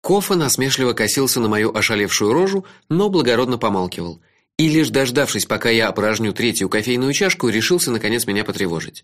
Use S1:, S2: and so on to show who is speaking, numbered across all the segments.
S1: Кофа насмешливо косился на мою ошалевшую рожу, но благородно помалкивал. И лишь дождавшись, пока я опорожню третью кофейную чашку, решился наконец меня потревожить.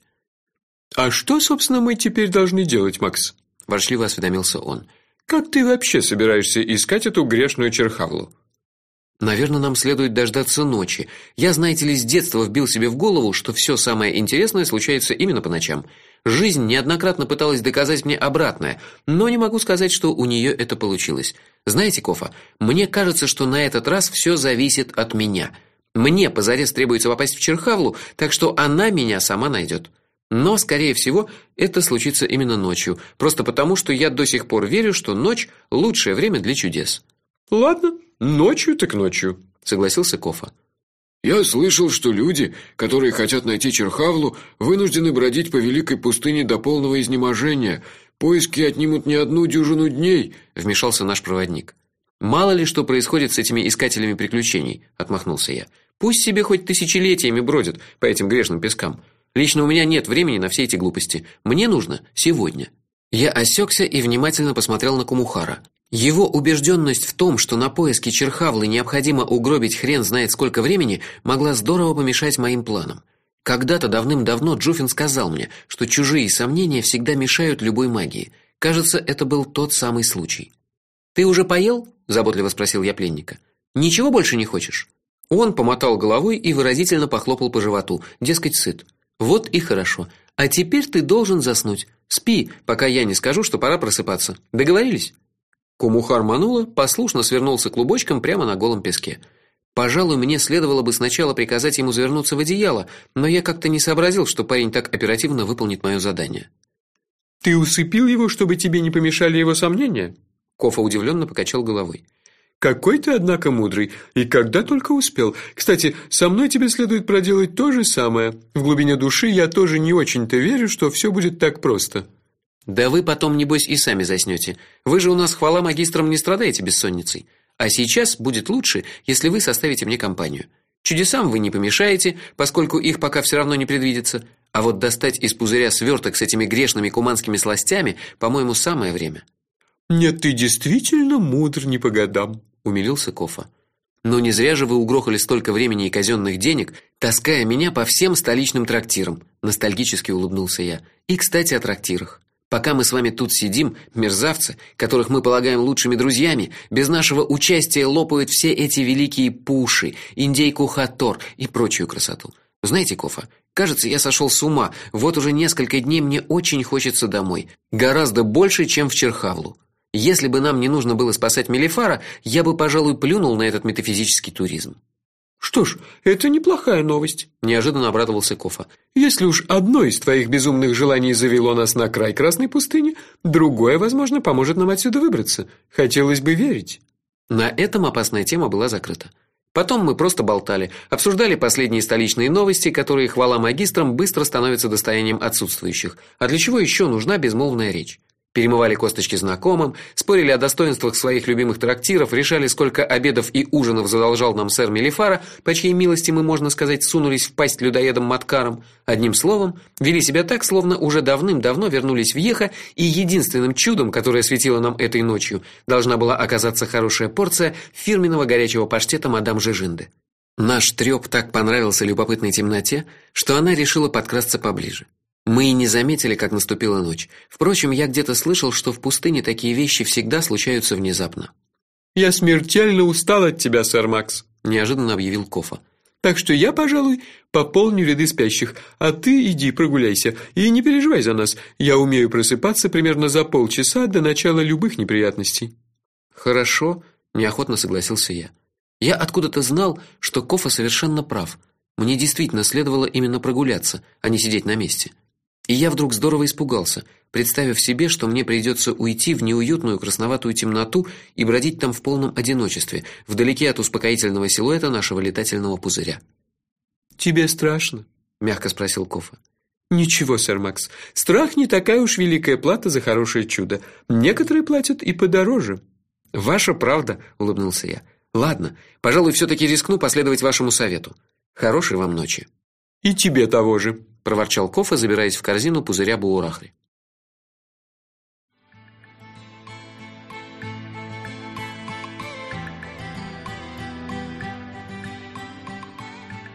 S2: А что, собственно, мы теперь должны делать, Макс?
S1: Ворчливо осведомился он.
S2: Как ты вообще собираешься искать эту грешную черхавлу?
S1: Наверное, нам следует дождаться ночи. Я, знаете ли, с детства вбил себе в голову, что все самое интересное случается именно по ночам. Жизнь неоднократно пыталась доказать мне обратное, но не могу сказать, что у нее это получилось. Знаете, Кофа, мне кажется, что на этот раз все зависит от меня. Мне позарез требуется попасть в Черхавлу, так что она меня сама найдет. Но, скорее всего, это случится именно ночью, просто потому, что я до сих пор верю, что ночь лучшее время для чудес.
S2: Ладно, ночью так ночью,
S1: согласился Кофа.
S3: Я слышал, что люди, которые хотят найти Черхавлу, вынуждены бродить по великой пустыне до полного изнеможения. Поиски отнимут не одну дюжину дней,
S1: вмешался наш проводник. Мало ли что происходит с этими искателями приключений, отмахнулся я. Пусть себе хоть тысячелетиями бродят по этим грешным пескам. Лично у меня нет времени на все эти глупости. Мне нужно сегодня. Я осекся и внимательно посмотрел на Кумухара. Его убежденность в том, что на поиски Черхавлы необходимо угробить хрен знает сколько времени, могла здорово помешать моим планам. Когда-то давным-давно Джуфин сказал мне, что чужие сомнения всегда мешают любой магии. Кажется, это был тот самый случай. Ты уже поел? Заботливо спросил я пленника. Ничего больше не хочешь? Он помотал головой и выразительно похлопал по животу, дескать, сыт. Вот и хорошо. А теперь ты должен заснуть. Спи, пока я не скажу, что пора просыпаться. Договорились? Кумухар манула, послушно свернулся клубочком прямо на голом песке. Пожалуй, мне следовало бы сначала приказать ему завернуться в одеяло, но я как-то не сообразил, что парень так оперативно выполнит моё задание.
S2: Ты усыпил его, чтобы тебе не помешали его сомнения?
S1: Кофа удивленно покачал головой.
S2: Какой ты, однако, мудрый, и когда только успел. Кстати, со мной тебе следует проделать то же самое. В глубине души я тоже не очень-то верю, что все будет так просто.
S1: Да вы потом небось и сами заснёте. Вы же у нас, хвала магистрам, не страдаете бессонницей. А сейчас будет лучше, если вы составите мне компанию. Чудесам вы не помешаете, поскольку их пока всё равно не предвидится, а вот достать из пузыря свёрток с этими грешными куманскими сластями, по-моему, самое время.
S2: Нет, ты действительно мудр не по годам,
S1: умилился Кофа. Но не зря же вы угрохали столько времени и казённых денег, таская меня по всем столичным трактирам, ностальгически улыбнулся я. И, кстати, о трактирах. Пока мы с вами тут сидим, мерзавцы, которых мы полагаем лучшими друзьями, без нашего участия лопают все эти великие пуши, индейку хатор и прочую красоту. Знаете, Кофа, кажется, я сошёл с ума. Вот уже несколько дней мне очень хочется домой, гораздо больше, чем в Черхавлу. Если бы нам не нужно было спасать Мелифара, я бы, пожалуй, плюнул на этот метафизический туризм.
S2: Что ж, это неплохая новость,
S1: неожиданно обрадовался Кофа.
S2: Если уж одно из твоих безумных желаний завело нас на край Красной пустыни, другое, возможно, поможет нам отсюда выбраться. Хотелось бы верить.
S1: На этом опасная тема была закрыта. Потом мы просто болтали, обсуждали последние столичные новости, которые, хвала магистрам, быстро становятся достоянием отсутствующих. А для чего еще нужна безмолвная речь? Перемывали косточки знакомым, спорили о достоинствах своих любимых трактиров, решали, сколько обедов и ужинов задолжал нам сэр Мелифара, по чьей милости мы, можно сказать, сунулись в пасть людоедам-маткарам. Одним словом, вели себя так, словно уже давным-давно вернулись в Йеха, и единственным чудом, которое светило нам этой ночью, должна была оказаться хорошая порция фирменного горячего паштета мадам Жижинды. Наш трёп так понравился любопытной темноте, что она решила подкрасться поближе. Мы и не заметили, как наступила ночь. Впрочем, я где-то слышал, что в пустыне такие вещи всегда случаются внезапно.
S2: Я смертельно устал от тебя, сэр Макс,
S1: неожиданно объявил Кофа.
S2: Так что я, пожалуй, пополню ряды спящих, а ты иди прогуляйся и не переживай за нас. Я умею просыпаться примерно за полчаса до начала любых неприятностей.
S1: Хорошо, неохотно согласился я. Я откуда-то знал, что Кофа совершенно прав. Мне действительно следовало именно прогуляться, а не сидеть на месте. И я вдруг здорово испугался, представив себе, что мне придется уйти в неуютную красноватую темноту и бродить там в полном одиночестве, вдалеке от успокоительного силуэта нашего летательного пузыря.
S2: Тебе страшно? Мягко спросил Кофа. Ничего, сэр Макс. Страх не такая уж великая плата за хорошее чудо. Некоторые платят и подороже.
S1: Ваша правда, улыбнулся я. Ладно, пожалуй, все таки рискну последовать вашему совету. Хорошей вам ночи.
S2: И тебе того же,
S1: проворчал Кофа, забираясь в корзину пузыря Буурахри.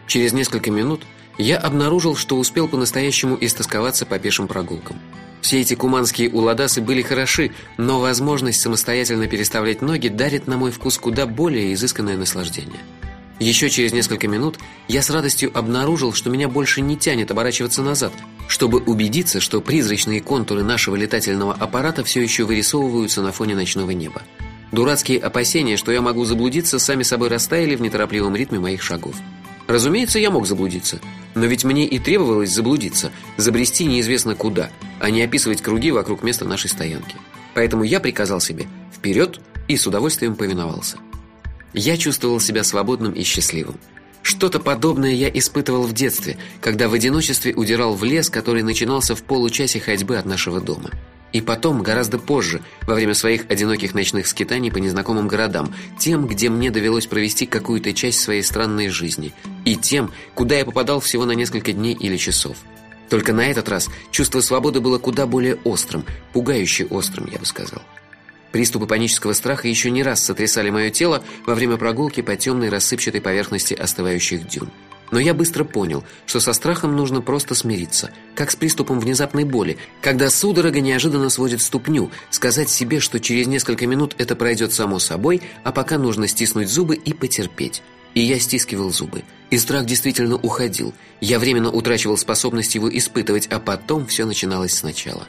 S1: Через несколько минут я обнаружил, что успел по-настоящему истосковаться по пешим прогулкам. Все эти куманские уладасы были хороши, но возможность самостоятельно переставлять ноги дарит на мой вкус куда более изысканное наслаждение. Еще через несколько минут я с радостью обнаружил, что меня больше не тянет оборачиваться назад, чтобы убедиться, что призрачные контуры нашего летательного аппарата все еще вырисовываются на фоне ночного неба. Дурацкие опасения, что я могу заблудиться, сами собой растаяли в неторопливом ритме моих шагов. Разумеется, я мог заблудиться, но ведь мне и требовалось заблудиться, забрести неизвестно куда, а не описывать круги вокруг места нашей стоянки. Поэтому я приказал себе вперед и с удовольствием повиновался. Я чувствовал себя свободным и счастливым. Что-то подобное я испытывал в детстве, когда в одиночестве удирал в лес, который начинался в получасе ходьбы от нашего дома. И потом, гораздо позже, во время своих одиноких ночных скитаний по незнакомым городам, тем, где мне довелось провести какую-то часть своей странной жизни, и тем, куда я попадал всего на несколько дней или часов. Только на этот раз чувство свободы было куда более острым, пугающе острым, я бы сказал. Приступы панического страха еще не раз сотрясали мое тело во время прогулки по темной рассыпчатой поверхности остывающих дюн. Но я быстро понял, что со страхом нужно просто смириться, как с приступом внезапной боли, когда судорога неожиданно сводит ступню, сказать себе, что через несколько минут это пройдет само собой, а пока нужно стиснуть зубы и потерпеть. И я стискивал зубы. И страх действительно уходил. Я временно утрачивал способность его испытывать, а потом все начиналось сначала.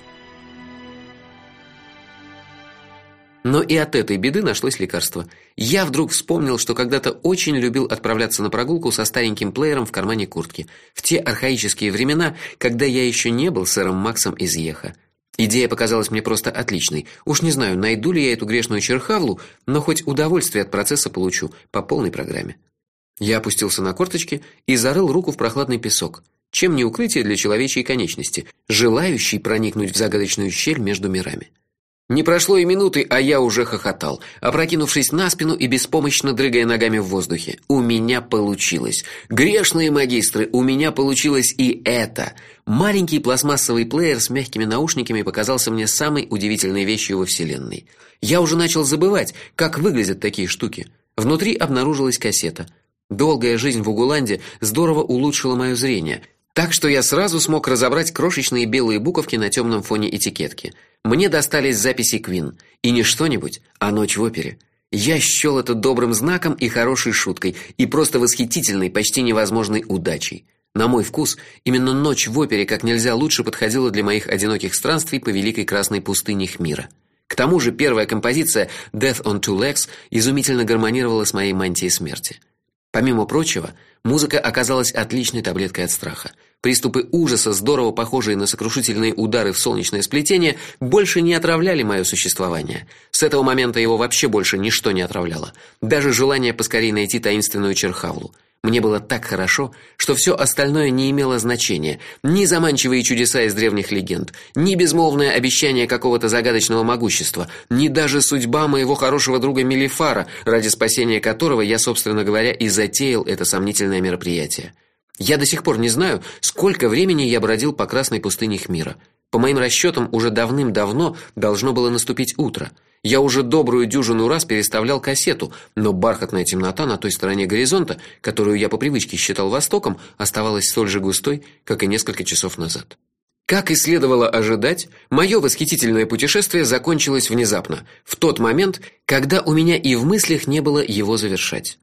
S1: Но и от этой беды нашлось лекарство. Я вдруг вспомнил, что когда-то очень любил отправляться на прогулку со стареньким плеером в кармане куртки. В те архаические времена, когда я еще не был сэром Максом из Йеха. Идея показалась мне просто отличной. Уж не знаю, найду ли я эту грешную черхавлу, но хоть удовольствие от процесса получу по полной программе. Я опустился на корточки и зарыл руку в прохладный песок. Чем не укрытие для человечьей конечности, желающей проникнуть в загадочную щель между мирами. Не прошло и минуты, а я уже хохотал, опрокинувшись на спину и беспомощно дрыгая ногами в воздухе. У меня получилось. Грешные магистры, у меня получилось и это. Маленький пластмассовый плеер с мягкими наушниками показался мне самой удивительной вещью во вселенной. Я уже начал забывать, как выглядят такие штуки. Внутри обнаружилась кассета. Долгая жизнь в Угуланде здорово улучшила мое зрение, так что я сразу смог разобрать крошечные белые буковки на темном фоне этикетки. Мне достались записи Queen, и не что-нибудь, а «Ночь в опере». Я счёл это добрым знаком и хорошей шуткой, и просто восхитительной, почти невозможной удачей. На мой вкус, именно «Ночь в опере» как нельзя лучше подходила для моих одиноких странствий по великой красной пустыне Хмира. К тому же первая композиция «Death on Two Legs» изумительно гармонировала с моей мантией смерти. Помимо прочего, музыка оказалась отличной таблеткой от страха. Приступы ужаса, здорово похожие на сокрушительные удары в солнечное сплетение, больше не отравляли мое существование. С этого момента его вообще больше ничто не отравляло, даже желание поскорее найти таинственную черхавлу. Мне было так хорошо, что все остальное не имело значения. Ни заманчивые чудеса из древних легенд, ни безмолвное обещание какого-то загадочного могущества, ни даже судьба моего хорошего друга Мелифара, ради спасения которого я, собственно говоря, и затеял это сомнительное мероприятие. Я до сих пор не знаю, сколько времени я бродил по красной пустыне Хмира. По моим расчетам, уже давным-давно должно было наступить утро. Я уже добрую дюжину раз переставлял кассету, но бархатная темнота на той стороне горизонта, которую я по привычке считал востоком, оставалась столь же густой, как и несколько часов назад. Как и следовало ожидать, мое восхитительное путешествие закончилось внезапно, в тот момент, когда у меня и в мыслях не было его завершать.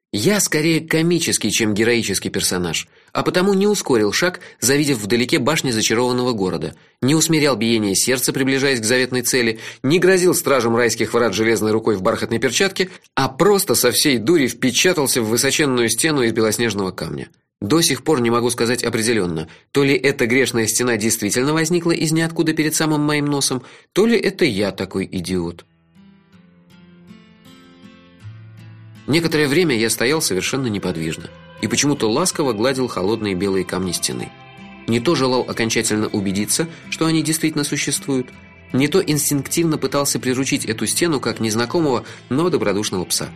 S1: Я скорее комический, чем героический персонаж, а потому не ускорил шаг, завидев вдалеке башни зачарованного города, не усмирял биение сердца, приближаясь к заветной цели, не грозил стражам райских врат железной рукой в бархатной перчатке, а просто со всей дури впечатался в высоченную стену из белоснежного камня. До сих пор не могу сказать определенно, то ли эта грешная стена действительно возникла из ниоткуда перед самым моим носом, то ли это я такой идиот. Некоторое время я стоял совершенно неподвижно и почему-то ласково гладил холодные белые камни стены. Не то желал окончательно убедиться, что они действительно существуют, не то инстинктивно пытался приручить эту стену как незнакомого, но добродушного пса.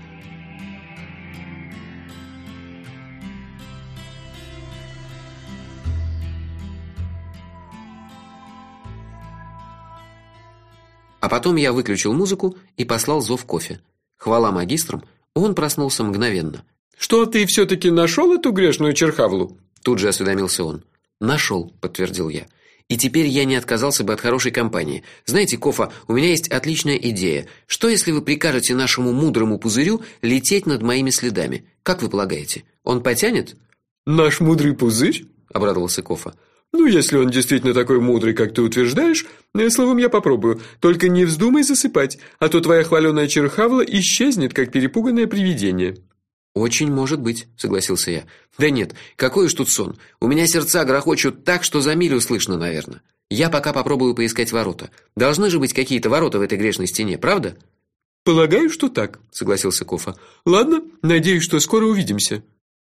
S1: А потом я выключил музыку и послал зов кофе. Хвала магистрам, он проснулся мгновенно.
S2: Что ты все-таки нашел эту грешную черхавлу?
S1: Тут же осведомился он. Нашел, подтвердил я. И теперь я не отказался бы от хорошей компании. Знаете, Кофа, у меня есть отличная идея. Что если вы прикажете нашему мудрому пузырю лететь над моими следами? Как вы полагаете, он потянет?
S2: Наш мудрый пузырь? Обрадовался Кофа. Ну, если он действительно такой мудрый, как ты утверждаешь, словом, я попробую. Только не вздумай засыпать, а то твоя хваленая черхавла исчезнет, как перепуганное привидение.
S1: Очень может быть, согласился я. Да нет, какой уж тут сон. У меня сердца грохочут так, что за милю слышно, наверное. Я пока попробую поискать ворота. Должны же быть какие-то ворота в этой грешной стене, правда?
S2: Полагаю, что так, согласился Кофа. Ладно, надеюсь, что скоро увидимся.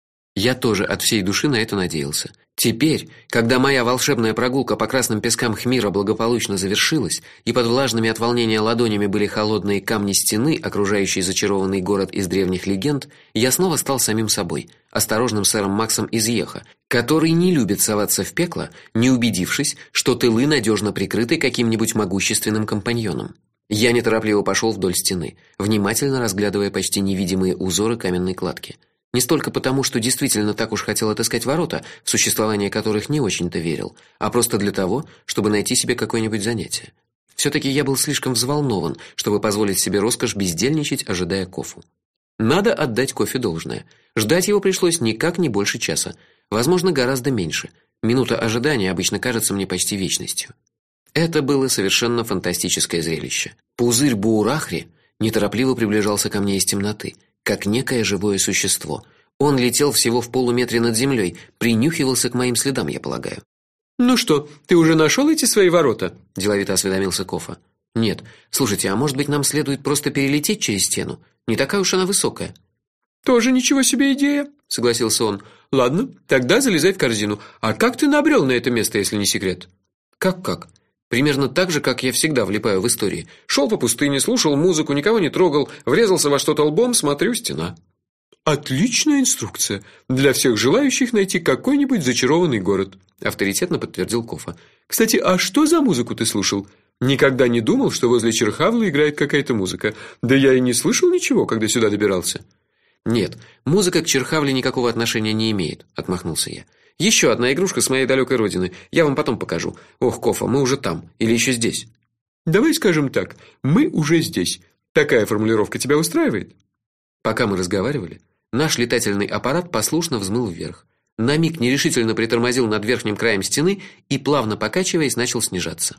S1: Я тоже от всей души на это надеялся. Теперь, когда моя волшебная прогулка по красным пескам Хмира благополучно завершилась, и под влажными от волнения ладонями были холодные камни стены, окружающие зачарованный город из древних легенд, я снова стал самим собой, осторожным сэром Максом из Йеха, который не любит соваться в пекло, не убедившись, что тылы надежно прикрыты каким-нибудь могущественным компаньоном. Я неторопливо пошел вдоль стены, внимательно разглядывая почти невидимые узоры каменной кладки. Не столько потому, что действительно так уж хотел отыскать ворота, в существование которых не очень-то верил, а просто для того, чтобы найти себе какое-нибудь занятие. Все-таки я был слишком взволнован, чтобы позволить себе роскошь бездельничать, ожидая Кофу. Надо отдать Кофе должное. Ждать его пришлось никак не больше часа, возможно, гораздо меньше. Минута ожидания обычно кажется мне почти вечностью. Это было совершенно фантастическое зрелище. Пузырь Буурахри неторопливо приближался ко мне из темноты, как некое живое существо. Он летел всего в полуметре над землей, принюхивался к моим следам, я полагаю.
S2: Ну что, ты уже нашел эти свои ворота?
S1: Деловито осведомился Кофа. Нет. Слушайте, а может быть, нам следует просто перелететь через стену? Не такая уж она высокая.
S2: Тоже ничего себе идея, согласился он. Ладно, тогда залезай в корзину. А как ты набрел на это место, если не секрет?
S1: Как? Примерно так же, как я всегда влипаю в истории. Шел по пустыне, слушал музыку, никого не трогал, врезался во что-то лбом, смотрю, стена.
S2: Отличная инструкция для всех желающих найти какой-нибудь зачарованный город, авторитетно подтвердил Кофа. Кстати, а что за музыку ты слушал? Никогда не думал, что возле черхавлы играет какая-то музыка. Да я и не слышал ничего, когда сюда добирался.
S1: Нет, музыка к черхавле никакого отношения не имеет, отмахнулся я. Еще одна игрушка с моей далекой родины. Я вам потом покажу. Ох, Кофа, мы уже там или еще здесь?
S2: Давай скажем так: мы уже здесь. Такая формулировка тебя устраивает?
S1: Пока мы разговаривали, наш летательный аппарат послушно взмыл вверх. На миг нерешительно притормозил над верхним краем стены и, плавно покачиваясь, начал снижаться.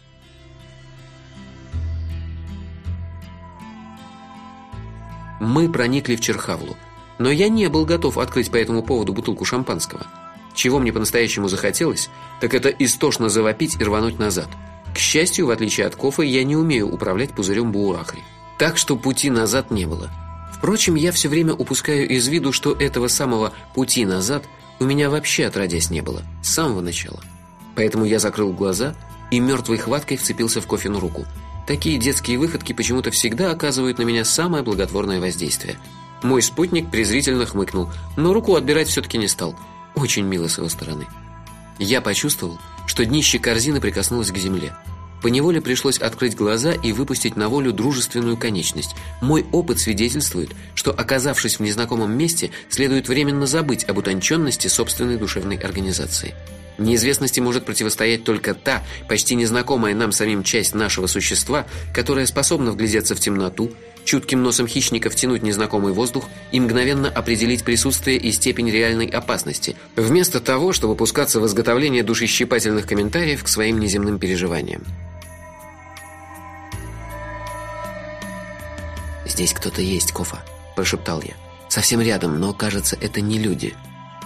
S1: Мы проникли в черхавлу, но я не был готов открыть по этому поводу бутылку шампанского. Чего мне по-настоящему захотелось, так это истошно завопить и рвануть назад. К счастью, в отличие от Кофы, я не умею управлять пузырем Буурахри, так что пути назад не было. Впрочем, я все время упускаю из виду, что этого самого пути назад у меня вообще отродясь не было, с самого начала. Поэтому я закрыл глаза и мертвой хваткой вцепился в Кофину руку. Такие детские выходки почему-то всегда оказывают на меня самое благотворное воздействие. Мой спутник презрительно хмыкнул, но руку отбирать все-таки не стал. Очень мило с его стороны. Я почувствовал, что днище корзины прикоснулось к земле. Поневоле пришлось открыть глаза и выпустить на волю дружественную конечность. Мой опыт свидетельствует, что, оказавшись в незнакомом месте, следует временно забыть об утонченности собственной душевной организации. Неизвестности может противостоять только та, почти незнакомая нам самим часть нашего существа, которая способна вглядеться в темноту, чутким носом хищника втянуть незнакомый воздух и мгновенно определить присутствие и степень реальной опасности, вместо того, чтобы пускаться в изготовление душещипательных комментариев к своим неземным переживаниям. «Здесь кто-то есть, Кофа», – прошептал я. «Совсем рядом, но, кажется, это не люди».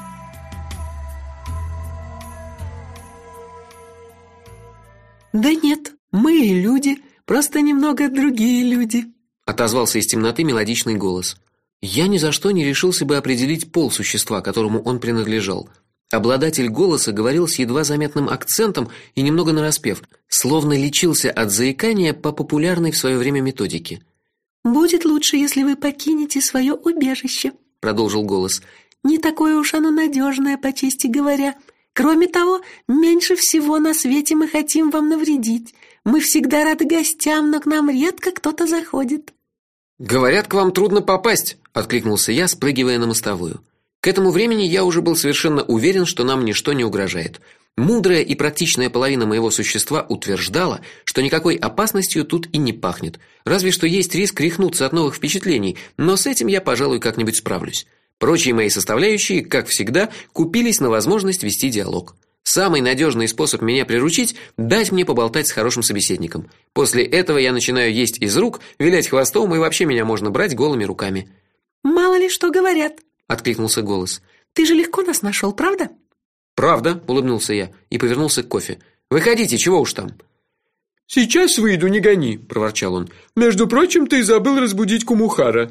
S4: «Да нет, мы и люди, просто немного другие люди», —
S1: отозвался из темноты мелодичный голос. Я ни за что не решился бы определить пол существа, которому он принадлежал. Обладатель голоса говорил с едва заметным акцентом и немного нараспев, словно лечился от заикания по популярной в свое время методике.
S4: «Будет лучше, если вы покинете свое убежище», — продолжил голос. «Не такое уж оно надежное, по чести говоря. Кроме того, меньше всего на свете мы хотим вам навредить. Мы всегда рады гостям, но к нам редко кто-то заходит».
S1: «Говорят, к вам трудно попасть», — откликнулся я, спрыгивая на мостовую. К этому времени я уже был совершенно уверен, что нам ничто не угрожает. Мудрая и практичная половина моего существа утверждала, что никакой опасностью тут и не пахнет. Разве что есть риск рехнуться от новых впечатлений, но с этим я, пожалуй, как-нибудь справлюсь. Прочие мои составляющие, как всегда, купились на возможность вести диалог. Самый надежный способ меня приручить дать мне поболтать с хорошим собеседником. После этого я начинаю есть из рук, вилять хвостом, и вообще меня можно брать голыми руками.
S4: Мало ли что говорят,
S1: откликнулся голос.
S4: Ты же легко нас нашел, правда?
S1: Правда, улыбнулся я и повернулся к кофе. Выходите, чего уж там.
S2: Сейчас выйду, не гони, проворчал он. Между прочим, ты забыл разбудить Кумухара.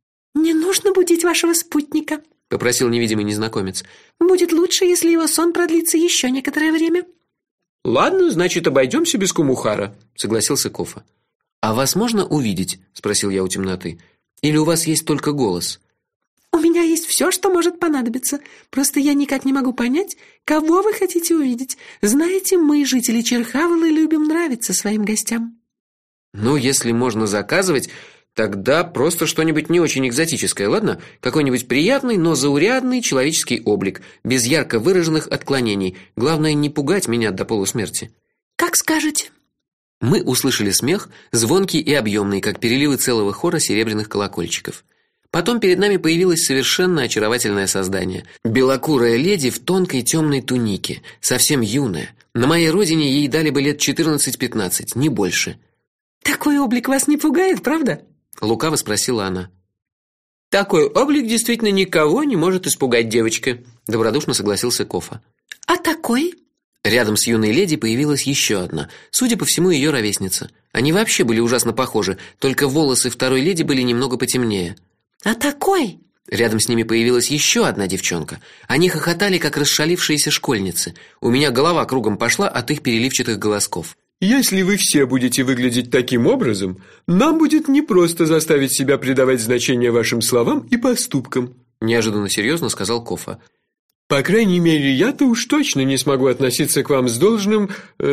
S4: Не нужно будить вашего спутника,
S1: попросил невидимый незнакомец.
S4: Будет лучше, если его сон продлится еще некоторое время.
S2: Ладно, значит, обойдемся без Кумухара,
S1: согласился Кофа. А вас можно увидеть, спросил я у темноты. Или у вас есть только голос?
S4: У меня есть все, что может понадобиться. Просто я никак не могу понять, кого вы хотите увидеть. Знаете, мы, жители Черхавлы, любим нравиться своим гостям.
S1: Ну, если можно заказывать, тогда просто что-нибудь не очень экзотическое, ладно? Какой-нибудь приятный, но заурядный человеческий облик, без ярко выраженных отклонений. Главное, не пугать меня до полусмерти.
S4: Как скажете.
S1: Мы услышали смех, звонкий и объемный, как переливы целого хора серебряных колокольчиков. Потом перед нами появилось совершенно очаровательное создание. Белокурая леди в тонкой темной тунике, совсем юная. На моей родине ей дали бы лет 14-15, не больше.
S4: Такой облик вас не пугает, правда?
S1: Лукаво спросила она.
S2: Такой облик действительно никого не может испугать, девочка,
S1: добродушно согласился Кофа.
S4: А такой?
S1: Рядом с юной леди появилась еще одна, судя по всему, ее ровесница. Они вообще были ужасно похожи, только волосы второй леди были немного потемнее.
S4: А такой?
S1: Рядом с ними появилась еще одна девчонка. Они хохотали, как расшалившиеся школьницы. У меня голова кругом пошла от их переливчатых голосков.
S2: Если вы все будете выглядеть таким образом, нам будет непросто заставить себя придавать значение вашим словам и поступкам,
S1: неожиданно серьезно сказал Кофа.
S2: По крайней мере, я-то уж точно не смогу относиться к вам с должным...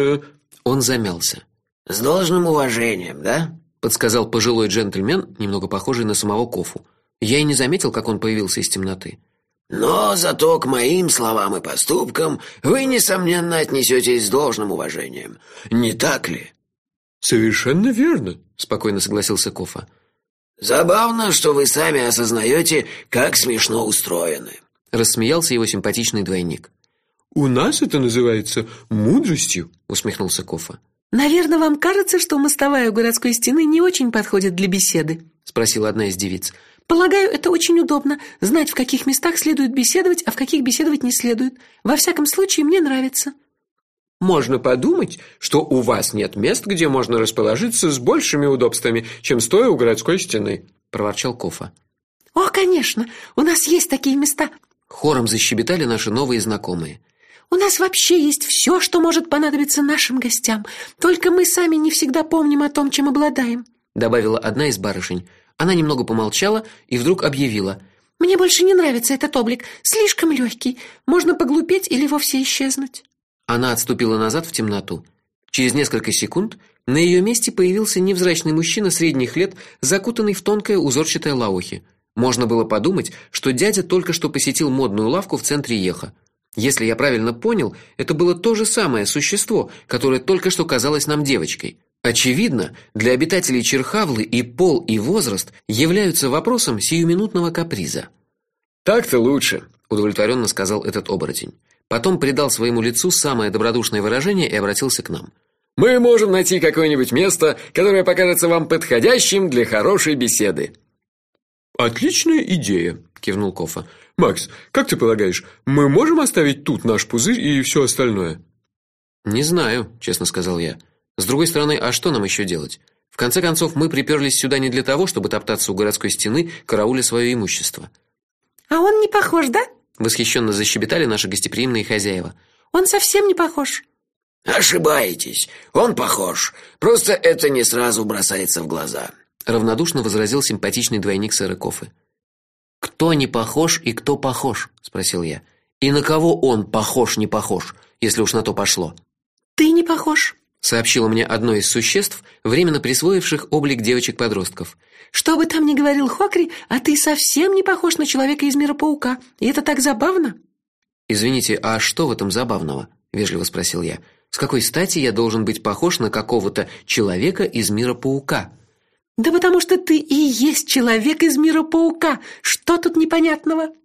S1: Он замялся.
S5: С должным уважением, да?
S1: Подсказал пожилой джентльмен, немного похожий на самого Кофу. Я и не заметил, как он появился из темноты.
S5: Но зато к моим словам и поступкам вы, несомненно, отнесетесь с должным уважением. Не так ли?
S2: Совершенно верно,
S1: спокойно согласился Кофа.
S5: Забавно, что вы сами осознаете, как смешно устроены.
S1: Рассмеялся его симпатичный двойник.
S2: У нас это называется мудростью,
S1: усмехнулся Кофа.
S4: Наверное, вам кажется, что мостовая у городской стены не очень подходит для беседы,
S1: спросила одна из девиц.
S4: Полагаю, это очень удобно знать, в каких местах следует беседовать, а в каких беседовать не следует. Во всяком случае, мне нравится.
S2: Можно подумать, что у вас нет мест, где можно расположиться с большими удобствами, чем стоя у городской стены, проворчал Кофа.
S4: О, конечно, у нас есть такие места.
S1: Хором защебетали наши новые знакомые.
S4: У нас вообще есть все, что может понадобиться нашим гостям. Только мы сами не всегда помним о том, чем обладаем,
S1: добавила одна из барышень. Она немного помолчала и вдруг объявила:
S4: мне больше не нравится этот облик, слишком легкий. Можно поглупеть или вовсе исчезнуть.
S1: Она отступила назад в темноту. Через несколько секунд на ее месте появился невзрачный мужчина средних лет, закутанный в тонкое узорчатое лаохи. Можно было подумать, что дядя только что посетил модную лавку в центре Еха. Если я правильно понял, это было то же самое существо, которое только что казалось нам девочкой. Очевидно, для обитателей Черхавлы и пол, и возраст являются вопросом сиюминутного каприза.
S2: Так-то лучше,
S1: удовлетворенно сказал этот оборотень. Потом придал своему лицу самое добродушное выражение и обратился к нам.
S2: Мы можем найти какое-нибудь место, которое покажется вам подходящим для хорошей беседы. Отличная идея, кивнул Кофа. Макс, как ты полагаешь, мы можем оставить тут наш пузырь и все остальное?
S1: Не знаю, честно сказал я. С другой стороны, а что нам еще делать? В конце концов, мы приперлись сюда не для того, чтобы топтаться у городской стены, карауля свое имущество.
S4: А он не похож, да?
S1: Восхищенно защебетали наши гостеприимные хозяева.
S4: Он совсем не похож.
S5: Ошибаетесь. Он похож. Просто это не сразу бросается в глаза.
S1: Равнодушно возразил симпатичный двойник сэра Кофы. Кто не похож и кто похож, спросил я. И на кого он похож, не похож, если уж на то пошло?
S4: Ты не похож,
S1: сообщило мне одно из существ, временно присвоивших облик девочек-подростков.
S4: Что бы там ни говорил Хокри, а ты совсем не похож на человека из мира паука. И это так забавно.
S1: Извините, а что в этом забавного? Вежливо спросил я. С какой стати я должен быть похож на какого-то человека из мира паука?
S4: Да потому что ты и есть человек из мира паука. Что тут непонятного?